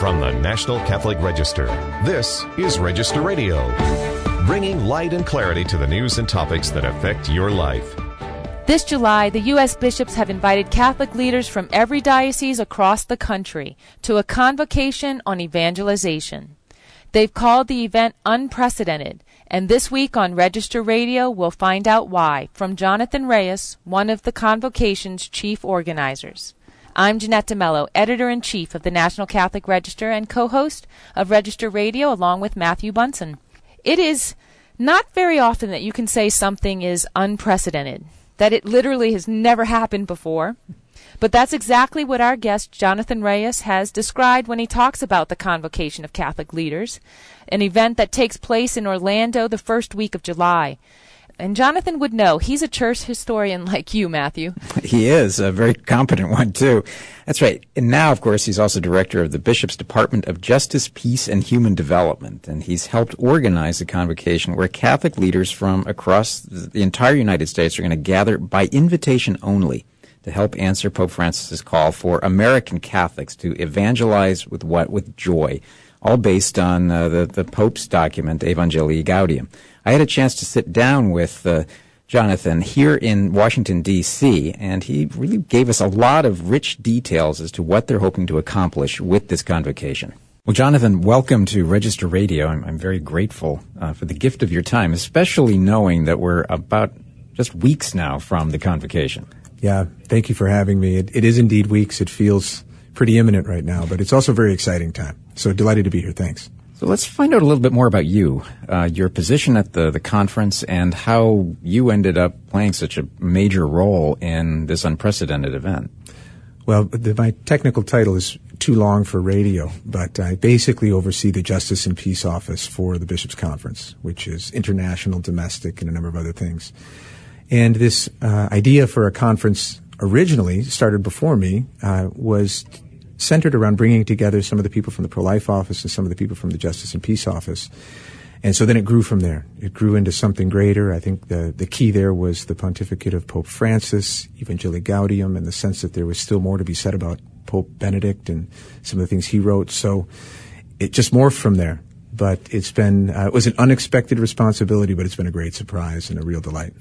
From the National Catholic Register, this is Register Radio, bringing light and clarity to the news and topics that affect your life. This July, the U.S. bishops have invited Catholic leaders from every diocese across the country to a convocation on evangelization. They've called the event unprecedented, and this week on Register Radio, we'll find out why from Jonathan Reyes, one of the convocation's chief organizers. I'm Jeanette DeMello, Editor-in-Chief of the National Catholic Register and co-host of Register Radio along with Matthew Bunson. It is not very often that you can say something is unprecedented, that it literally has never happened before. But that's exactly what our guest Jonathan Reyes has described when he talks about the Convocation of Catholic Leaders, an event that takes place in Orlando the first week of July. And Jonathan would know. He's a church historian like you, Matthew. He is, a very competent one, too. That's right. And now, of course, he's also director of the Bishop's Department of Justice, Peace, and Human Development. And he's helped organize a convocation where Catholic leaders from across the entire United States are going to gather by invitation only to help answer Pope Francis's call for American Catholics to evangelize with what? With joy, all based on the Pope's document, Evangelii Gaudium. I had a chance to sit down with Jonathan here in Washington, D.C., and he really gave us a lot of rich details as to what they're hoping to accomplish with this convocation. Well, Jonathan, welcome to Register Radio. I'm very grateful for the gift of your time, especially knowing that we're about just weeks now from the convocation. Yeah, thank you for having me. It is indeed weeks. It feels pretty imminent right now, but it's also a very exciting time. So delighted to be here. Thanks. So let's find out a little bit more about you, your position at the conference, and how you ended up playing such a major role in this unprecedented event. Well, my technical title is too long for radio, but I basically oversee the Justice and Peace Office for the Bishops' Conference, which is international, domestic, and a number of other things. And this idea for a conference originally started before me was centered around bringing together some of the people from the Pro-Life Office and some of the people from the Justice and Peace Office. And so then it grew from there. It grew into something greater. I think the key there was the pontificate of Pope Francis, Evangelii Gaudium, and the sense that there was still more to be said about Pope Benedict and some of the things he wrote. So it just morphed from there. But it's been, it was an unexpected responsibility, but it's been a great surprise and a real delight.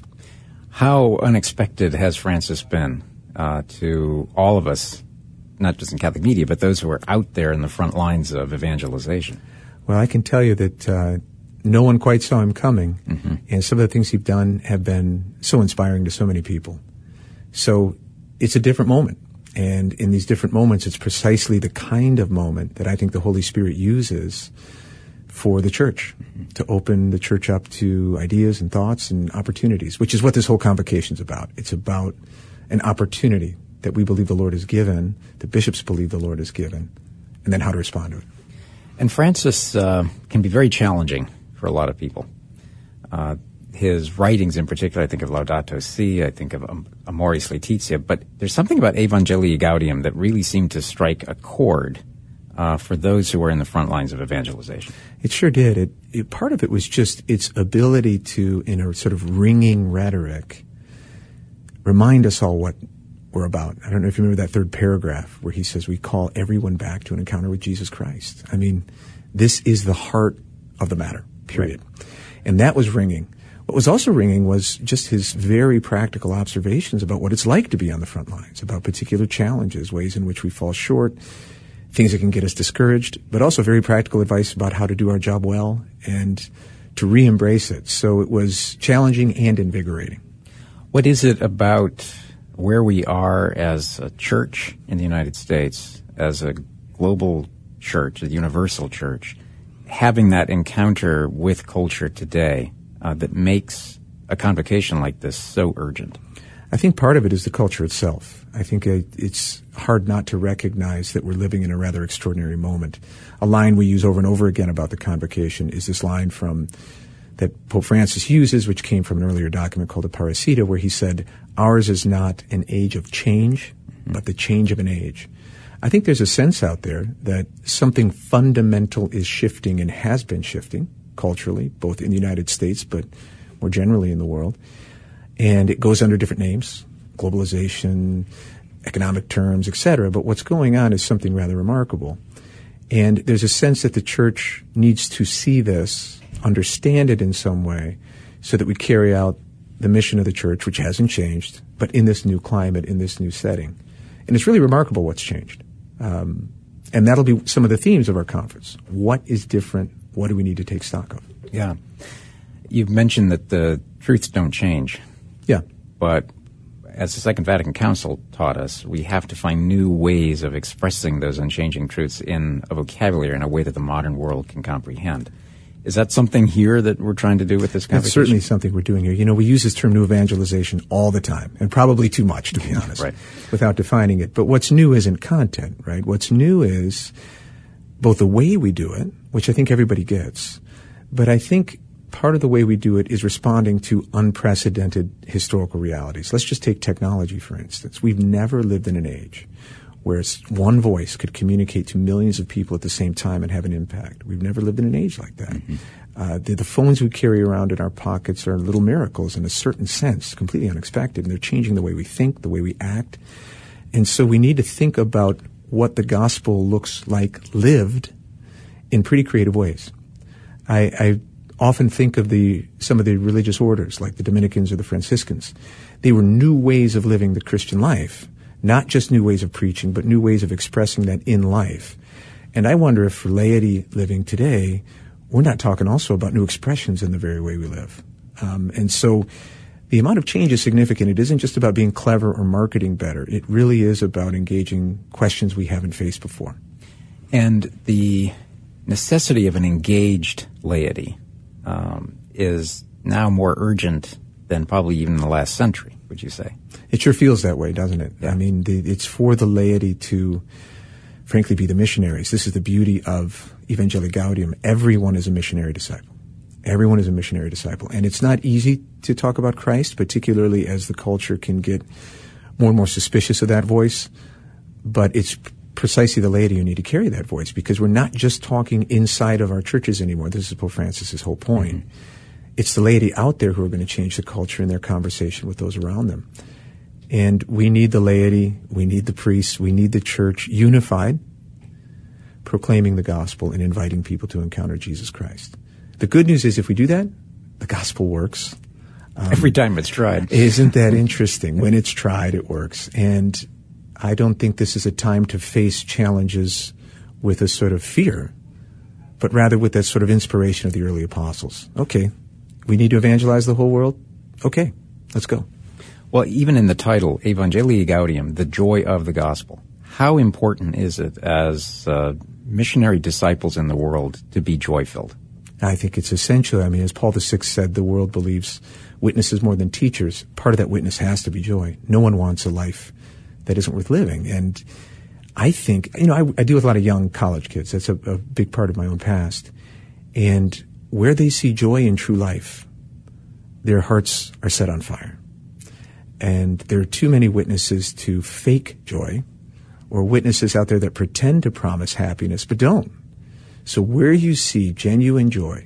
How unexpected has Francis been to all of us, not just in Catholic media, but those who are out there in the front lines of evangelization? Well, I can tell you that no one quite saw him coming, and some of the things he's done have been so inspiring to so many people. So it's a different moment, and in these different moments, it's precisely the kind of moment that I think the Holy Spirit uses for the church, to open the church up to ideas and thoughts and opportunities, which is what this whole convocation is about. It's about an opportunity that we believe the Lord has given, the bishops believe the Lord has given, and then how to respond to it. And Francis can be very challenging for a lot of people. His writings in particular, I think of Laudato Si', I think of Amoris Laetitia, but there's something about Evangelii Gaudium that really seemed to strike a chord for those who are in the front lines of evangelization. It sure did. Part of it was just its ability to, in a sort of ringing rhetoric, remind us all what we're about. I don't know if you remember that third paragraph where he says we call everyone back to an encounter with Jesus Christ. I mean, this is the heart of the matter, period. Right. And that was ringing. What was also ringing was just his very practical observations about what it's like to be on the front lines, about particular challenges, ways in which we fall short, things that can get us discouraged, but also very practical advice about how to do our job well and to re-embrace it. So it was challenging and invigorating. What is it about where we are as a church in the United States, as a global church, a universal church, having that encounter with culture today that makes a convocation like this so urgent? I think part of it is the culture itself. I think it's hard not to recognize that we're living in a rather extraordinary moment. A line we use over and over again about the convocation is this line that Pope Francis uses, which came from an earlier document called the Parasita, where he said, ours is not an age of change, but the change of an age. I think there's a sense out there that something fundamental is shifting and has been shifting culturally, both in the United States, but more generally in the world. And it goes under different names, globalization, economic terms, etc. But what's going on is something rather remarkable. And there's a sense that the church needs to see this, understand it in some way, so that we carry out the mission of the church, which hasn't changed, but in this new climate, in this new setting. And it's really remarkable what's changed. And that'll be some of the themes of our conference. What is different? What do we need to take stock of? Yeah. You've mentioned that the truths don't change. Yeah. But as the Second Vatican Council taught us, we have to find new ways of expressing those unchanging truths in a vocabulary in a way that the modern world can comprehend. Is that something here that we're trying to do with this conversation? That's certainly something we're doing here. You know, we use this term new evangelization all the time, and probably too much, to be honest, right, without defining it. But what's new isn't content, right? What's new is both the way we do it, which I think everybody gets, but I think part of the way we do it is responding to unprecedented historical realities. Let's just take technology, for instance. We've never lived in an age where one voice could communicate to millions of people at the same time and have an impact. We've never lived in an age like that. Mm-hmm. The phones we carry around in our pockets are little miracles in a certain sense, completely unexpected, and they're changing the way we think, the way we act. And so we need to think about what the gospel looks like lived in pretty creative ways. I often think of some of the religious orders, like the Dominicans or the Franciscans. They were new ways of living the Christian life, not just new ways of preaching, but new ways of expressing that in life. And I wonder if for laity living today, we're not talking also about new expressions in the very way we live. And so the amount of change is significant. It isn't just about being clever or marketing better. It really is about engaging questions we haven't faced before. And the necessity of an engaged laity is now more urgent than probably even in the last century, would you say? It sure feels that way, doesn't it? Yeah. I mean, it's for the laity to, frankly, be the missionaries. This is the beauty of Evangelii Gaudium. Everyone is a missionary disciple. Everyone is a missionary disciple. And it's not easy to talk about Christ, particularly as the culture can get more and more suspicious of that voice. But it's precisely the laity who need to carry that voice, because we're not just talking inside of our churches anymore. This is Pope Francis's whole point. Mm-hmm. It's the laity out there who are going to change the culture in their conversation with those around them. And we need the laity, we need the priests, we need the church unified, proclaiming the gospel and inviting people to encounter Jesus Christ. The good news is if we do that, the gospel works. Every time it's tried. Isn't that interesting? When it's tried, it works. And I don't think this is a time to face challenges with a sort of fear, but rather with that sort of inspiration of the early apostles. Okay, we need to evangelize the whole world? Okay, let's go. Well, even in the title, Evangelii Gaudium, the joy of the gospel, how important is it as missionary disciples in the world to be joy-filled? I think it's essential. I mean, as Paul VI said, the world believes witnesses more than teachers. Part of that witness has to be joy. No one wants a life that isn't worth living. And I think, I deal with a lot of young college kids. That's a big part of my own past. And where they see joy in true life, their hearts are set on fire. And there are too many witnesses to fake joy, or witnesses out there that pretend to promise happiness but don't. So where you see genuine joy,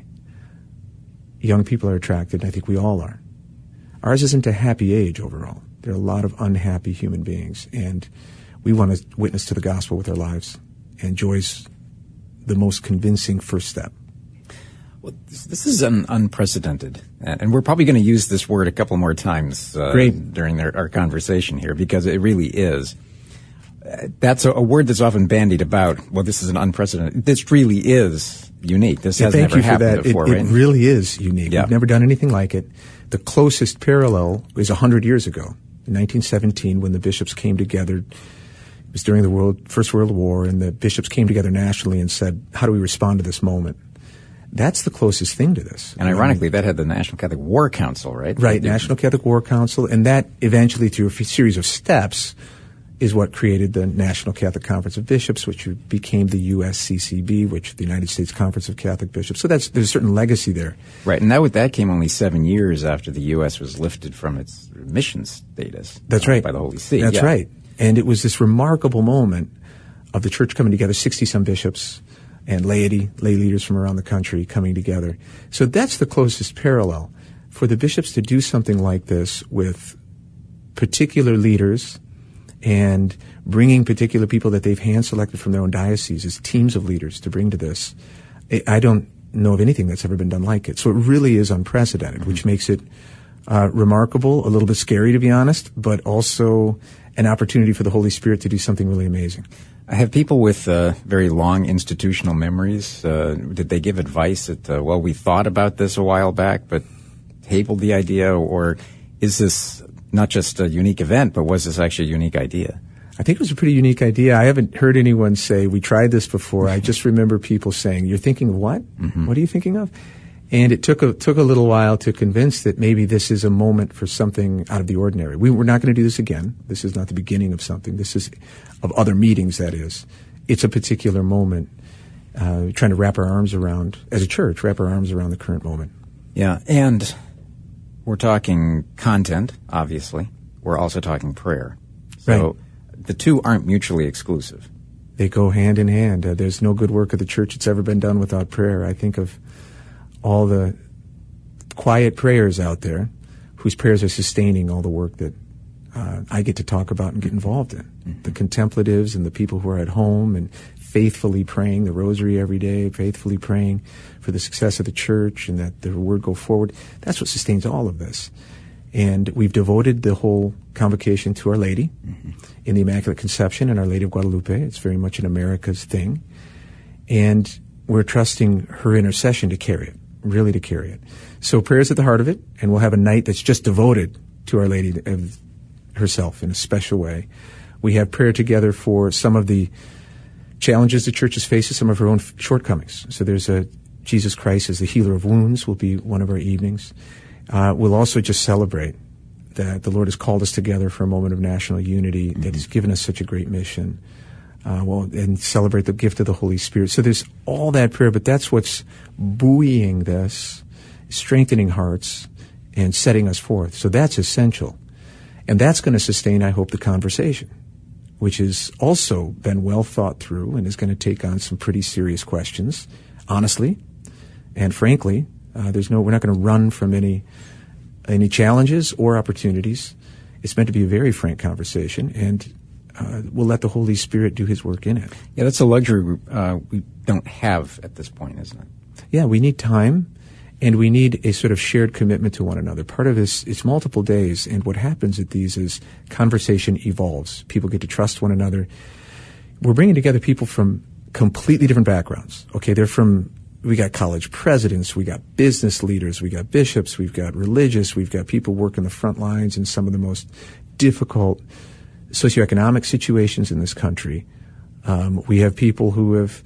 young people are attracted, and I think we all are. Ours isn't a happy age overall. There are a lot of unhappy human beings, and we want to witness to the gospel with our lives, and joy's the most convincing first step. Well, this is unprecedented, and we're probably going to use this word a couple more times during our conversation here, because it really is. That's a word that's often bandied about. Well, this is an unprecedented. This really is unique. This has never happened before, right? It really is unique. Yeah. We've never done anything like it. The closest parallel is 100 years ago, in 1917, when the bishops came together. It was during the First World War, and the bishops came together nationally and said, how do we respond to this moment? That's the closest thing to this. And ironically, that had the National Catholic War Council, right? Right, National Catholic War Council, and that eventually, through a series of steps, is what created the National Catholic Conference of Bishops, which became the USCCB, which the United States Conference of Catholic Bishops. So there's a certain legacy there. Right, and that came only 7 years after the U.S. was lifted from its mission status. That's right. By the Holy See. That's right. And it was this remarkable moment of the church coming together, 60-some bishops and lay leaders from around the country coming together. So that's the closest parallel. For the bishops to do something like this with particular leaders and bringing particular people that they've hand-selected from their own diocese as teams of leaders to bring to this. I don't know of anything that's ever been done like it. So it really is unprecedented, which makes it remarkable, a little bit scary, to be honest, but also an opportunity for the Holy Spirit to do something really amazing. I have people with very long institutional memories. Did they give advice that, well, we thought about this a while back, but tabled the idea, or is this not just a unique event, but was this actually a unique idea? I think it was a pretty unique idea. I haven't heard anyone say, we tried this before. I just remember people saying, you're thinking of what? Mm-hmm. What are you thinking of? And it took a little while to convince that maybe this is a moment for something out of the ordinary. We're not going to do this again. This is not the beginning of something. This is of other meetings, that is. It's a particular moment, trying to wrap our arms around, as a church, wrap our arms around the current moment. Yeah, and we're talking content, obviously. We're also talking prayer. So right. The two aren't mutually exclusive. They go hand in hand. There's no good work of the church that's ever been done without prayer. I think of all the quiet prayers out there whose prayers are sustaining all the work that I get to talk about and get involved in. Mm-hmm. The contemplatives and the people who are at home and faithfully praying the rosary every day, faithfully praying for the success of the church and that the word go forward. That's what sustains all of this. And we've devoted the whole convocation to Our Lady in the Immaculate Conception and Our Lady of Guadalupe. It's very much an America's thing. And we're trusting her intercession to carry it, really to carry it. So prayer's at the heart of it, and we'll have a night that's just devoted to Our Lady herself in a special way. We have prayer together for some of the challenges the church is facing, some of her own shortcomings. So there's Jesus Christ as the healer of wounds will be one of our evenings. We'll also just celebrate that the Lord has called us together for a moment of national unity, that He's given us such a great mission, and celebrate the gift of the Holy Spirit. So there's all that prayer, but that's what's buoying this, strengthening hearts, and setting us forth. So that's essential. And that's going to sustain, I hope, the conversation, which has also been well thought through and is going to take on some pretty serious questions, honestly and frankly. We're not going to run from any challenges or opportunities. It's meant to be a very frank conversation, and we'll let the Holy Spirit do His work in it. Yeah, that's a luxury we don't have at this point, isn't it? Yeah, we need time, and we need a sort of shared commitment to one another. Part of this, it's multiple days, and what happens at these is conversation evolves. People get to trust one another. We're bringing together people from completely different backgrounds. Okay, we got college presidents, we got business leaders, we got bishops, we've got religious, we've got people working the front lines in some of the most difficult socioeconomic situations in this country. We have people who have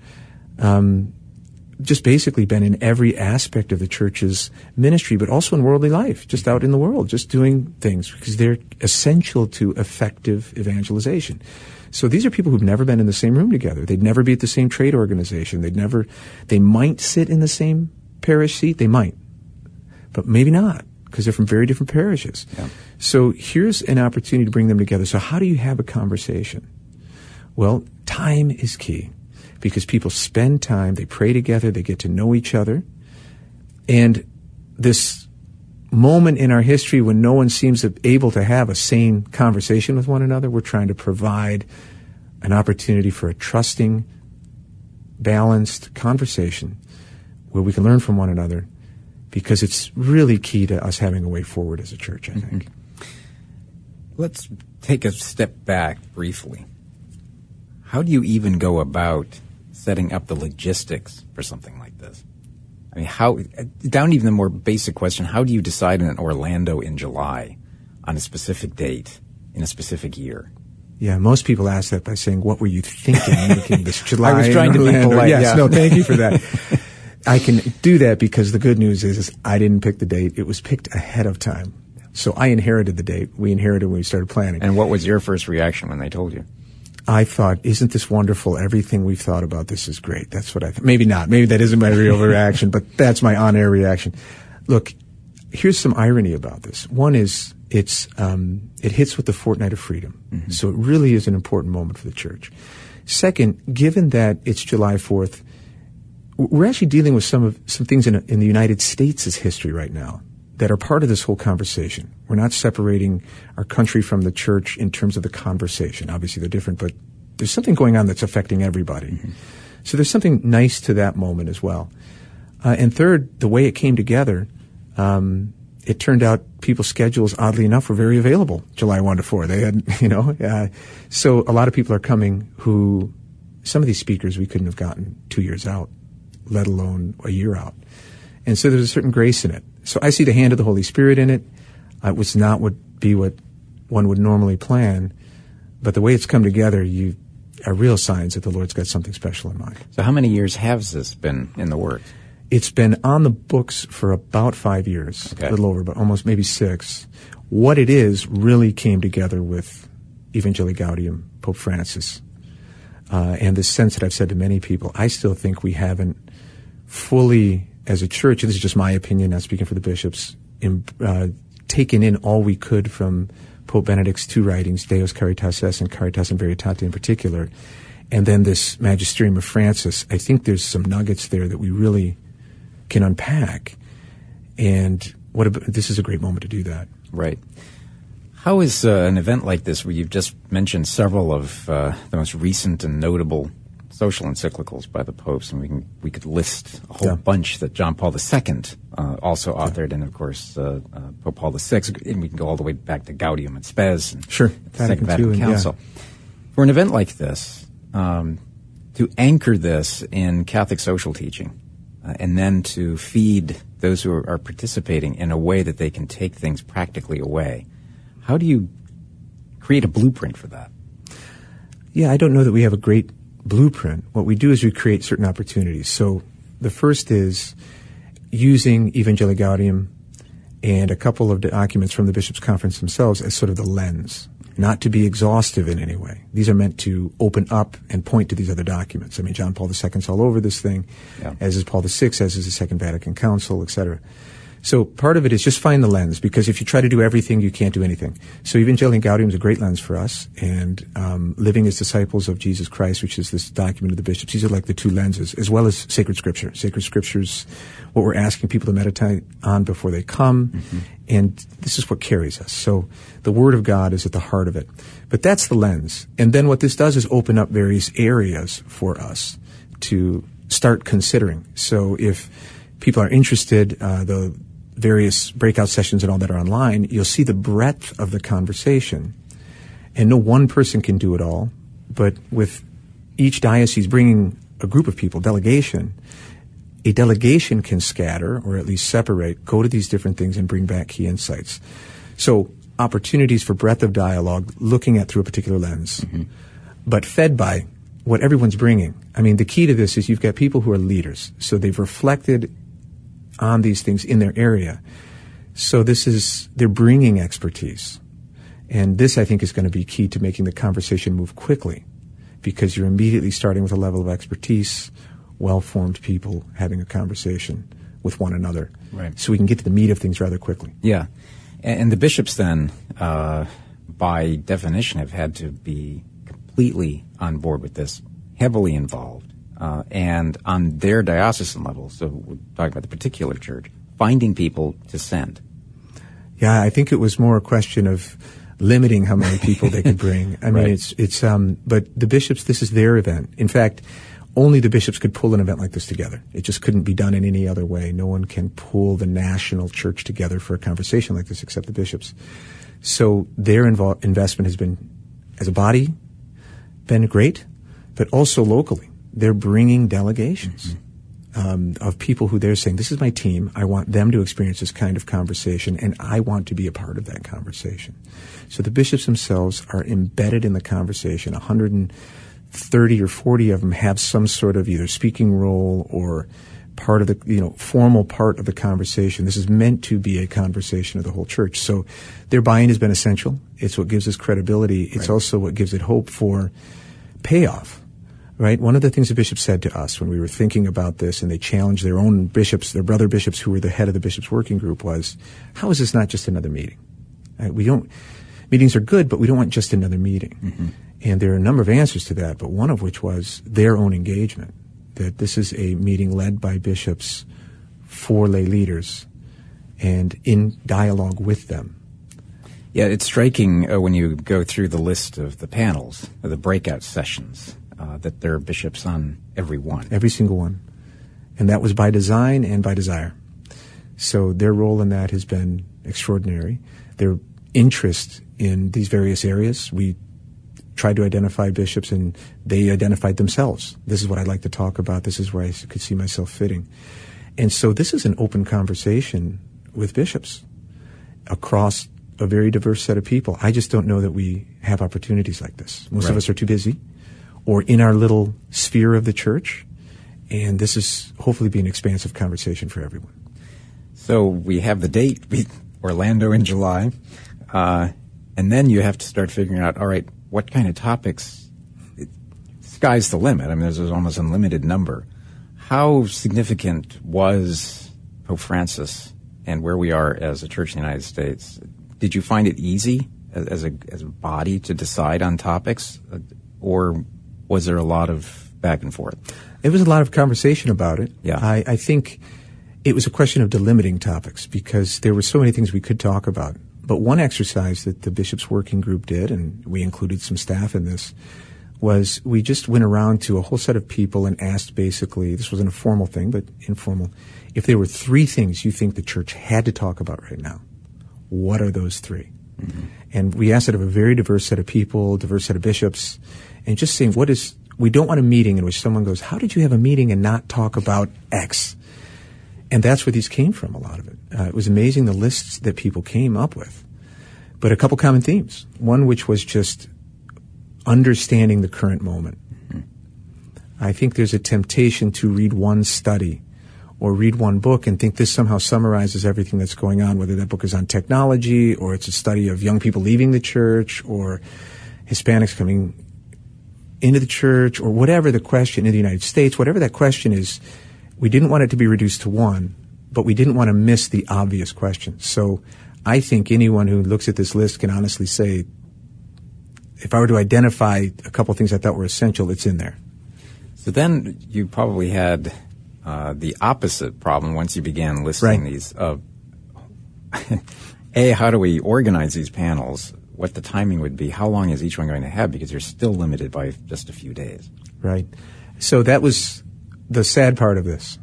just basically been in every aspect of the church's ministry, but also in worldly life, just out in the world, just doing things, because they're essential to effective evangelization. So these are people who've never been in the same room together. They'd never be at the same trade organization. They might sit in the same parish seat. They might, but maybe not, because they're from very different parishes. Yeah. So here's an opportunity to bring them together. So how do you have a conversation? Well, time is key, because people spend time, they pray together, they get to know each other. And this moment in our history when no one seems able to have a sane conversation with one another, we're trying to provide an opportunity for a trusting, balanced conversation where we can learn from one another, because it's really key to us having a way forward as a church, I think. Let's take a step back briefly. How do you even go about setting up the logistics for something like this? I mean, down to even the more basic question, how do you decide in Orlando in July on a specific date in a specific year? Yeah, most people ask that by saying, what were you thinking making this July? I was trying to be polite. Yes, yeah. No, thank you for that. I can do that because the good news is I didn't pick the date. It was picked ahead of time. So I inherited the date. We inherited when we started planning. And what was your first reaction when they told you? I thought, isn't this wonderful? Everything we've thought about this is great. That's what I thought. Maybe not. Maybe that isn't my real reaction, but that's my on-air reaction. Look, here's some irony about this. One is it hits with the Fortnight of Freedom. Mm-hmm. So it really is an important moment for the church. Second, given that it's July 4th, we're actually dealing with some things in the United States' history right now that are part of this whole conversation. We're not separating our country from the church in terms of the conversation. Obviously, they're different, but there's something going on that's affecting everybody. Mm-hmm. So there's something nice to that moment as well. And third, the way it came together, it turned out people's schedules, oddly enough, were very available July 1 to 4. They had, so a lot of people are coming who, some of these speakers we couldn't have gotten 2 years out, let alone a year out. And so there's a certain grace in it. So I see the hand of the Holy Spirit in it. It was not what one would normally plan, but the way it's come together, are real signs that the Lord's got something special in mind. So how many years has this been in the works? It's been on the books for about 5 years, a little over, but almost maybe 6. What it is really came together with Evangelii Gaudium, Pope Francis, and the sense that I've said to many people, I still think we haven't fully, as a church, and this is just my opinion, not speaking for the bishops, taken in all we could from Pope Benedict's 2 writings, Deus Caritas Est and Caritas in Veritate in particular, and then this Magisterium of Francis. I think there's some nuggets there that we really can unpack, and this is a great moment to do that. Right. How is an event like this, where you've just mentioned several of the most recent and notable social encyclicals by the popes, and we could list a whole bunch that John Paul II also authored, and of course Pope Paul VI, and we can go all the way back to Gaudium et Spes, and the Second Vatican Council. For an event like this, to anchor this in Catholic social teaching, and then to feed those who are participating in a way that they can take things practically away, how do you create a blueprint for that? Yeah, I don't know that we have a great blueprint. What we do is we create certain opportunities. So the first is using Evangelii Gaudium and a couple of documents from the Bishops' Conference themselves as sort of the lens, not to be exhaustive in any way. These are meant to open up and point to these other documents. I mean, John Paul II's all over this thing, as is Paul VI, as is the Second Vatican Council, etc. So part of it is just find the lens, because if you try to do everything, you can't do anything. So Evangelii Gaudium is a great lens for us, and Living as Disciples of Jesus Christ, which is this document of the bishops, these are like the 2 lenses, as well as Sacred Scripture. Sacred Scripture's what we're asking people to meditate on before they come, and this is what carries us. So the Word of God is at the heart of it. But that's the lens. And then what this does is open up various areas for us to start considering. So if people are interested, the various breakout sessions and all that are online, you'll see the breadth of the conversation. And no one person can do it all, but with each diocese bringing a group of people, a delegation can scatter, or at least separate, go to these different things and bring back key insights. So opportunities for breadth of dialogue, looking at through a particular lens, but fed by what everyone's bringing. I mean, the key to this is you've got people who are leaders, so they've reflected on these things in their area. So they're bringing expertise. And this, I think, is going to be key to making the conversation move quickly, because you're immediately starting with a level of expertise, well-formed people having a conversation with one another. Right. So we can get to the meat of things rather quickly. Yeah. And the bishops then, by definition, have had to be completely on board with this, heavily involved. And on their diocesan level, so we're talking about the particular church, finding people to send. Yeah, I think it was more a question of limiting how many people they could bring. I mean, but the bishops, this is their event. In fact, only the bishops could pull an event like this together. It just couldn't be done in any other way. No one can pull the national church together for a conversation like this except the bishops. So their investment has been, as a body, been great, but also locally. They're bringing delegations of people who they're saying, this is my team. I want them to experience this kind of conversation, and I want to be a part of that conversation. So the bishops themselves are embedded in the conversation. 130 or 40 of them have some sort of either speaking role or part of the, formal part of the conversation. This is meant to be a conversation of the whole church. So their buy-in has been essential. It's what gives us credibility. It's also what gives it hope for payoff. Right? One of the things the bishops said to us when we were thinking about this, and they challenged their own bishops, their brother bishops who were the head of the bishops' working group, was, how is this not just another meeting? Meetings are good, but we don't want just another meeting. And there are a number of answers to that, but one of which was their own engagement, that this is a meeting led by bishops for lay leaders, and in dialogue with them. Yeah, it's striking when you go through the list of the panels, of the breakout sessions, that there are bishops on every one. Every single one. And that was by design and by desire. So their role in that has been extraordinary. Their interest in these various areas, we tried to identify bishops and they identified themselves. This is what I'd like to talk about. This is where I could see myself fitting. And so this is an open conversation with bishops across a very diverse set of people. I just don't know that we have opportunities like this. Most of us are too busy or in our little sphere of the church. And this is hopefully be an expansive conversation for everyone. So we have the date, Orlando in July, and then you have to start figuring out, all right, what kind of topics? Sky's the limit. I mean, there's almost unlimited number. How significant was Pope Francis and where we are as a church in the United States? Did you find it easy as a body to decide on topics, or was there a lot of back and forth? It was a lot of conversation about it. Yeah. I think it was a question of delimiting topics because there were so many things we could talk about. But one exercise that the Bishops' Working Group did, and we included some staff in this, was we just went around to a whole set of people and asked basically, this wasn't a formal thing, but informal, if there were 3 things you think the church had to talk about right now, what are those 3? Mm-hmm. And we asked it of a very diverse set of people, diverse set of bishops, and just saying, we don't want a meeting in which someone goes, how did you have a meeting and not talk about X? And that's where these came from, a lot of it. It was amazing the lists that people came up with. But a couple common themes. One which was just understanding the current moment. Mm-hmm. I think there's a temptation to read one study or read one book and think this somehow summarizes everything that's going on, whether that book is on technology or it's a study of young people leaving the church or Hispanics coming into the church or whatever the question in the United States, whatever that question is. We didn't want it to be reduced to one, but we didn't want to miss the obvious question. So I think anyone who looks at this list can honestly say, if I were to identify a couple of things I thought were essential, it's in there. So then you probably had the opposite problem once you began listing these. How do we organize these panels? What the timing would be? How long is each one going to have? Because you're still limited by just a few days. Right. So that was the sad part of this.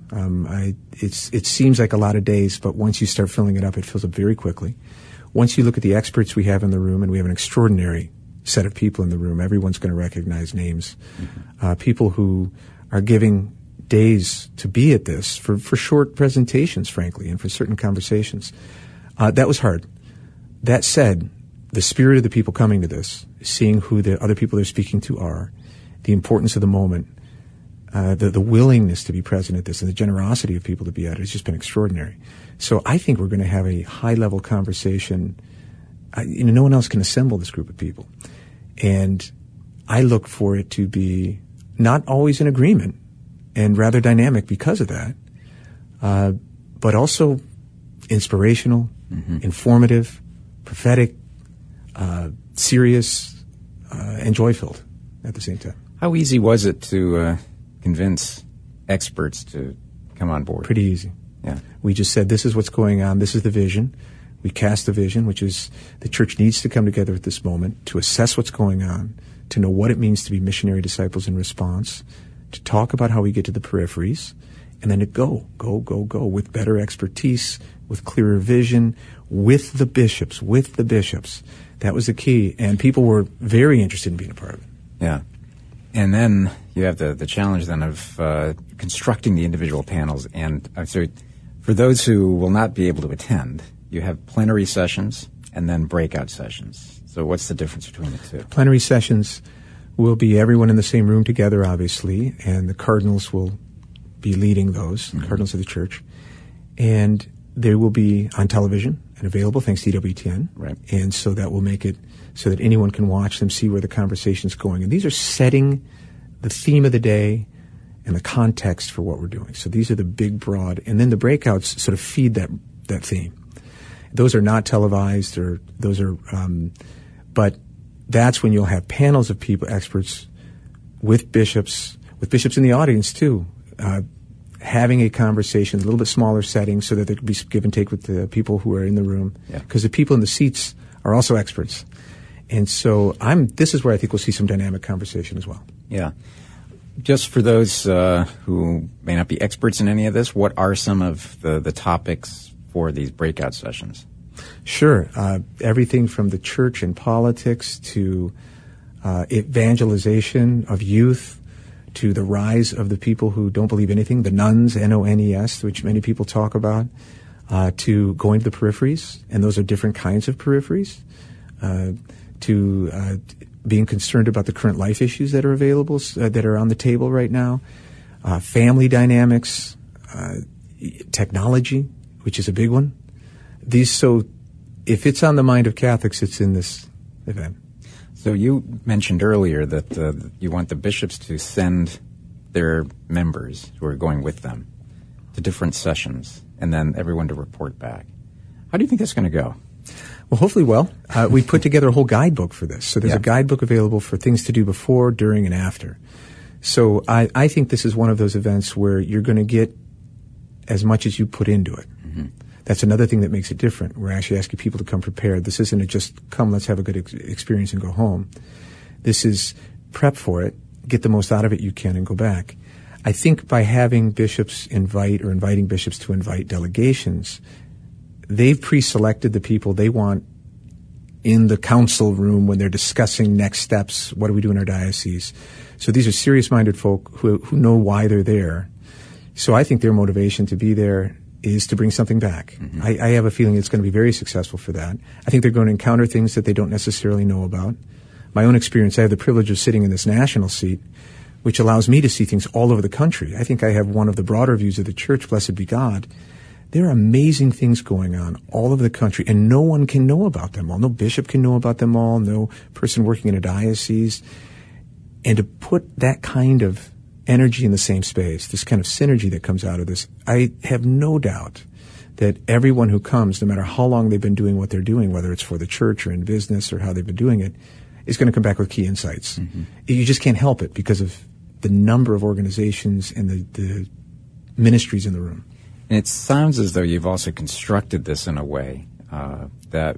It seems like a lot of days, but once you start filling it up, it fills up very quickly. Once you look at the experts we have in the room, and we have an extraordinary set of people in the room, everyone's going to recognize names. Mm-hmm. People who are giving days to be at this for short presentations, frankly, and for certain conversations. That was hard. That said, the spirit of the people coming to this, seeing who the other people they're speaking to are, the importance of the moment, the willingness to be present at this and the generosity of people to be at it has just been extraordinary. So I think we're going to have a high-level conversation. No one else can assemble this group of people. And I look for it to be not always in agreement and rather dynamic because of that, but also inspirational, informative, prophetic, serious, and joy-filled at the same time. How easy was it to convince experts to come on board? Pretty easy. Yeah. We just said, this is what's going on. This is the vision. We cast the vision, which is the church needs to come together at this moment to assess what's going on, to know what it means to be missionary disciples in response, to talk about how we get to the peripheries, and then to go with better expertise, with clearer vision, with the bishops. That was the key. And people were very interested in being a part of it. Yeah. And then you have the challenge then of constructing the individual panels. And so for those who will not be able to attend, you have plenary sessions and then breakout sessions. So what's the difference between the two? Plenary sessions will be everyone in the same room together, obviously, and the cardinals will be leading those, the cardinals of the church. And they will be on television and available thanks to EWTN. Right. And so that will make it so that anyone can watch them, see where the conversation's going. And these are setting the theme of the day and the context for what we're doing. So these are the big, broad, and then the breakouts sort of feed that theme. Those are not televised, or those are, but that's when you'll have panels of people, experts, with bishops in the audience too, having a conversation, a little bit smaller setting, so that there could be give and take with the people who are in the room. Because the people in the seats are also experts. And so this is where I think we'll see some dynamic conversation as well. Yeah. Just for those who may not be experts in any of this, what are some of the topics for these breakout sessions? Sure. Everything from the church and politics to evangelization of youth, to the rise of the people who don't believe anything, the nones, N-O-N-E-S, which many people talk about, to going to the peripheries, and those are different kinds of peripheries, to being concerned about the current life issues that are available, that are on the table right now, family dynamics, technology, which is a big one. So if it's on the mind of Catholics, it's in this event. So you mentioned earlier that you want the bishops to send their members who are going with them to different sessions, and then everyone to report back. How do you think that's going to go? Well, hopefully well. We put together a whole guidebook for this. So there's a guidebook available for things to do before, during, and after. So I think this is one of those events where you're going to get as much as you put into it. Mm-hmm. That's another thing that makes it different. We're actually asking people to come prepared. This isn't a just come, let's have a good experience and go home. This is prep for it, get the most out of it you can, and go back. I think by having bishops inviting bishops to invite delegations, they've pre-selected the people they want in the council room when they're discussing next steps. What do we do in our diocese? So these are serious-minded folk who know why they're there. So I think their motivation to be there is to bring something back. Mm-hmm. I have a feeling it's going to be very successful for that. I think they're going to encounter things that they don't necessarily know about. My own experience, I have the privilege of sitting in this national seat, which allows me to see things all over the country. I think I have one of the broader views of the church, blessed be God. There are amazing things going on all over the country, and no one can know about them all. No bishop can know about them all, no person working in a diocese. And to put that kind of energy in the same space, this kind of synergy that comes out of this, I have no doubt that everyone who comes, no matter how long they've been doing what they're doing, whether it's for the church or in business or how they've been doing it, is going to come back with key insights. Mm-hmm. You just can't help it because of the number of organizations and the ministries in the room. And it sounds as though you've also constructed this in a way that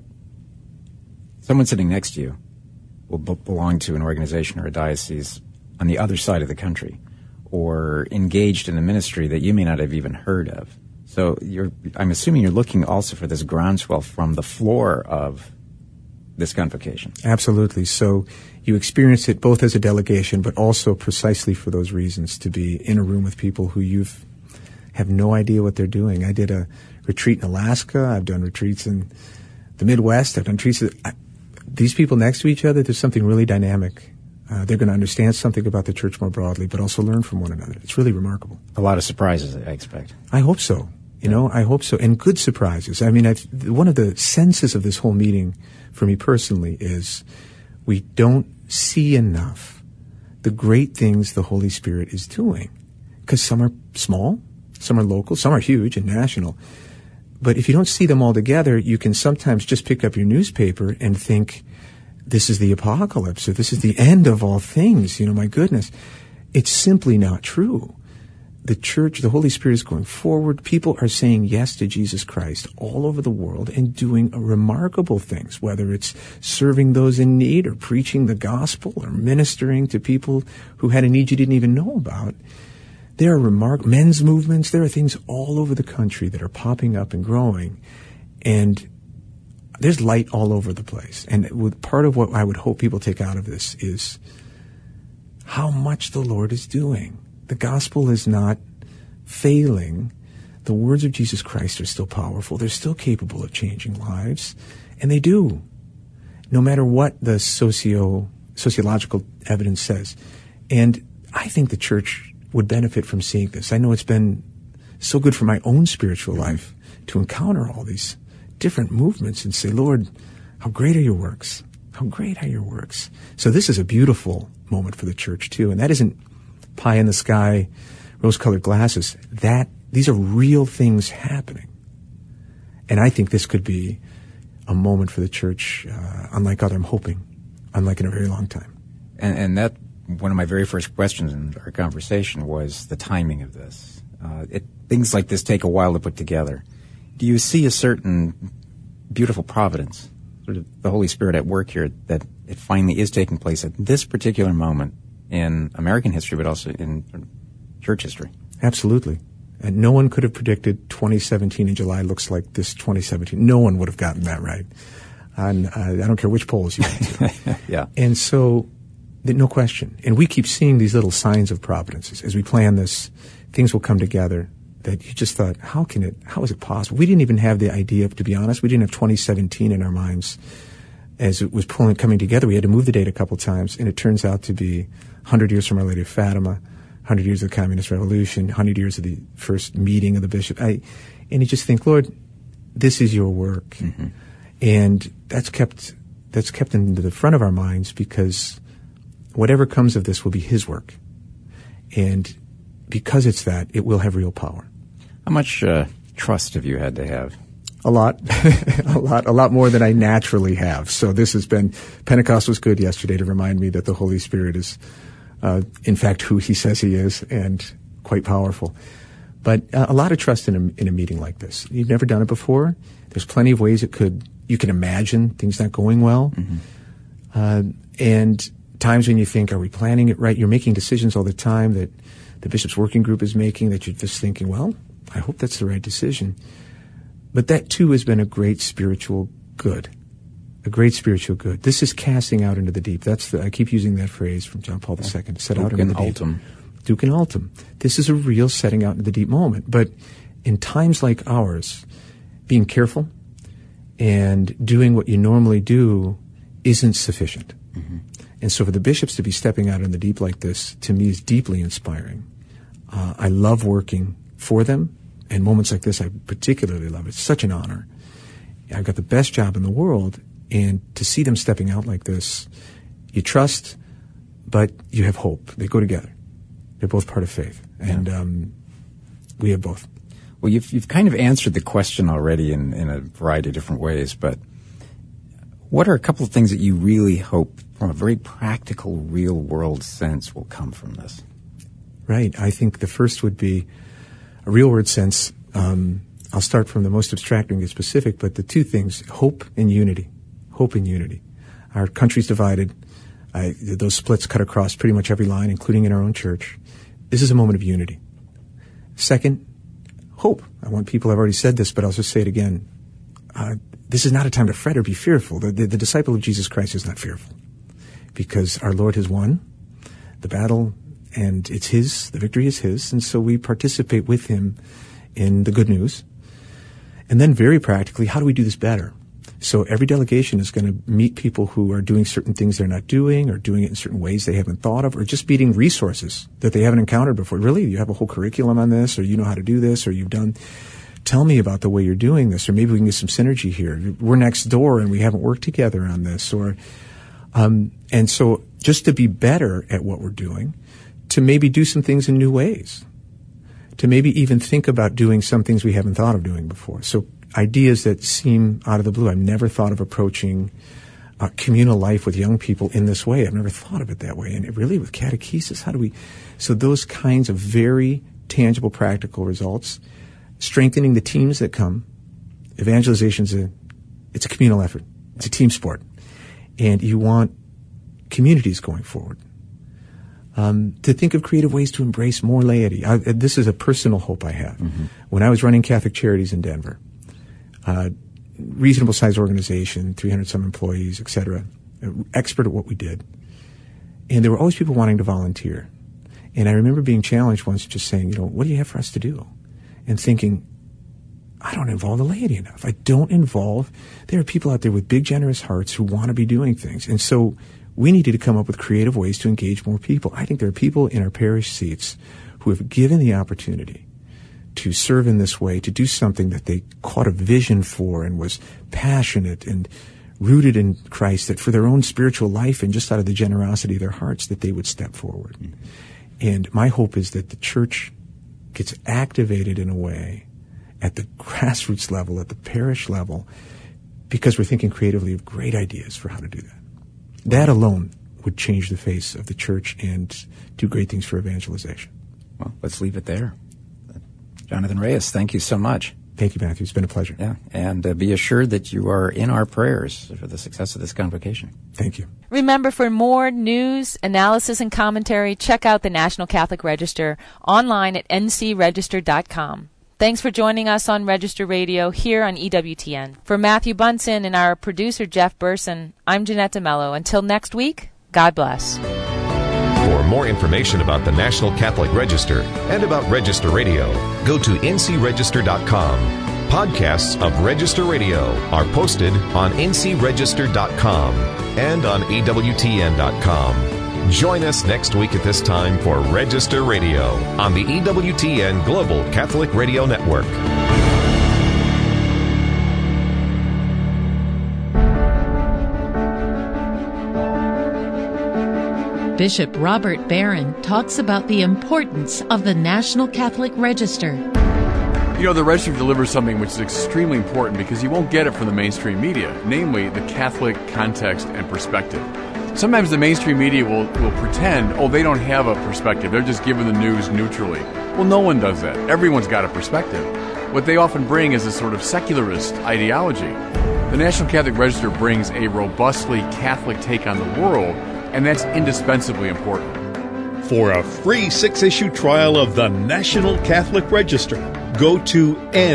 someone sitting next to you will belong to an organization or a diocese on the other side of the country, or engaged in a ministry that you may not have even heard of. So I'm assuming you're looking also for this groundswell from the floor of this convocation. Absolutely. So you experience it both as a delegation, but also precisely for those reasons, to be in a room with people who have no idea what they're doing. I did a retreat in Alaska. I've done retreats in the Midwest. I've done retreats. These people next to each other, there's something really dynamic. They're going to understand something about the church more broadly, but also learn from one another. It's really remarkable. A lot of surprises, I expect. I hope so. I hope so. And good surprises. I mean, one of the senses of this whole meeting for me personally is we don't see enough the great things the Holy Spirit is doing. Because some are small, some are local, some are huge and national. But if you don't see them all together, you can sometimes just pick up your newspaper and think, this is the apocalypse, or this is the end of all things. My goodness. It's simply not true. The church, the Holy Spirit is going forward. People are saying yes to Jesus Christ all over the world and doing remarkable things, whether it's serving those in need or preaching the gospel or ministering to people who had a need you didn't even know about. There are men's movements. There are things all over the country that are popping up and growing. And there's light all over the place. And part of what I would hope people take out of this is how much the Lord is doing. The gospel is not failing. The words of Jesus Christ are still powerful. They're still capable of changing lives. And they do, no matter what the sociological evidence says. And I think the church would benefit from seeing this. I know it's been so good for my own spiritual life to encounter all these different movements and say, Lord, how great are your works? How great are your works? So this is a beautiful moment for the church too. And that isn't pie in the sky, rose-colored glasses. These are real things happening. And I think this could be a moment for the church, unlike other, I'm hoping, unlike in a very long time. And that, one of my very first questions in our conversation was the timing of this. Things like this take a while to put together. Do you see a certain beautiful providence, sort of the Holy Spirit at work here, that it finally is taking place at this particular moment in American history, but also in church history? Absolutely. And no one could have predicted 2017 in July looks like this 2017. No one would have gotten that right. And I don't care which polls you went to. Yeah. And so, no question. And we keep seeing these little signs of providence. As we plan this, things will come together that you just thought, how is it possible? We didn't even have the idea, to be honest. We didn't have 2017 in our minds as it was coming together. We had to move the date a couple times, and it turns out to be 100 years from Our Lady of Fatima, 100 years of the Communist Revolution, 100 years of the first meeting of the bishop. And you just think, Lord, this is your work. Mm-hmm. And that's kept into the front of our minds, because whatever comes of this will be his work. And because it's that, it will have real power. How much trust have you had to have? A lot. a lot more than I naturally have. So this has been, Pentecost was good yesterday to remind me that the Holy Spirit is, in fact, who he says he is, and quite powerful. But a lot of trust in a meeting like this. You've never done it before. There's plenty of ways you can imagine things not going well. Mm-hmm. And times when you think, are we planning it right? You're making decisions all the time that the bishop's working group is making, that you're just thinking, well, I hope that's the right decision. But that too has been a great spiritual good. A great spiritual good. This is casting out into the deep. I keep using that phrase from John Paul II. Set out into the deep. Duc in altum. This is a real setting out into the deep moment. But in times like ours, being careful and doing what you normally do isn't sufficient. Mm-hmm. And so for the bishops to be stepping out in the deep like this, to me, is deeply inspiring. I love working for them, and moments like this I particularly love. It's such an honor. I've got the best job in the world, and to see them stepping out like this, you trust, but you have hope. They go together. They're both part of faith, and we have both. Well, you've kind of answered the question already in a variety of different ways, but what are a couple of things that you really hope, from a very practical, real-world sense, will come from this? Right. I think the first would be a real-world sense. I'll start from the most abstract and get specific, but the two things, hope and unity. Hope and unity. Our country's divided. Those splits cut across pretty much every line, including in our own church. This is a moment of unity. Second, hope. I want people, I've already said this, but I'll just say it again. This is not a time to fret or be fearful. The disciple of Jesus Christ is not fearful, because our Lord has won the battle, and it's his. The victory is his, and so we participate with him in the good news. And then very practically, how do we do this better? So every delegation is going to meet people who are doing certain things they're not doing, or doing it in certain ways they haven't thought of, or just meeting resources that they haven't encountered before. Really, you have a whole curriculum on this, or you know how to do this, or you've done... Tell me about the way you're doing this, or maybe we can get some synergy here. We're next door and we haven't worked together on this, and so just to be better at what we're doing, to maybe do some things in new ways, to maybe even think about doing some things we haven't thought of doing before. So ideas that seem out of the blue. I've never thought of approaching communal life with young people in this way. I've never thought of it that way. And really with catechesis, so those kinds of very tangible, practical results. Strengthening the teams that come. Evangelization it's a communal effort. It's a team sport. And you want communities going forward. To think of creative ways to embrace more laity. This is a personal hope I have. Mm-hmm. When I was running Catholic Charities in Denver, reasonable sized organization, 300 some employees, etc., expert at what we did. And there were always people wanting to volunteer. And I remember being challenged once, just saying, what do you have for us to do? And thinking, I don't involve the laity enough. There are people out there with big, generous hearts who want to be doing things. And so we needed to come up with creative ways to engage more people. I think there are people in our parish seats who have given the opportunity to serve in this way, to do something that they caught a vision for and was passionate and rooted in Christ, that for their own spiritual life and just out of the generosity of their hearts, that they would step forward. Mm-hmm. And my hope is that the church gets activated in a way at the grassroots level, at the parish level, because we're thinking creatively of great ideas for how to do that. That alone would change the face of the church and do great things for evangelization. Well, let's leave it there. Jonathan Reyes, thank you so much. Thank you, Matthew. It's been a pleasure. Yeah, and be assured that you are in our prayers for the success of this convocation. Thank you. Remember, for more news, analysis, and commentary, check out the National Catholic Register online at ncregister.com. Thanks for joining us on Register Radio here on EWTN. For Matthew Bunson and our producer, Jeff Burson, I'm Jeanette DeMello. Until next week, God bless. For more information about the National Catholic Register and about Register Radio, go to ncregister.com. Podcasts of Register Radio are posted on ncregister.com and on EWTN.com. Join us next week at this time for Register Radio on the EWTN Global Catholic Radio Network. Bishop Robert Barron talks about the importance of the National Catholic Register. You know, the Register delivers something which is extremely important because you won't get it from the mainstream media, namely the Catholic context and perspective. Sometimes the mainstream media will pretend, they don't have a perspective. They're just giving the news neutrally. Well, no one does that. Everyone's got a perspective. What they often bring is a sort of secularist ideology. The National Catholic Register brings a robustly Catholic take on the world, and that's indispensably important. For a free 6-issue trial of the National Catholic Register, go to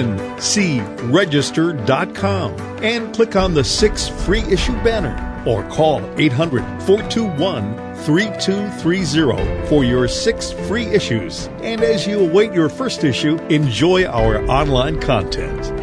ncregister.com and click on the 6 free issue banner or call 800-421-3230 for your 6 free issues. And as you await your first issue, enjoy our online content.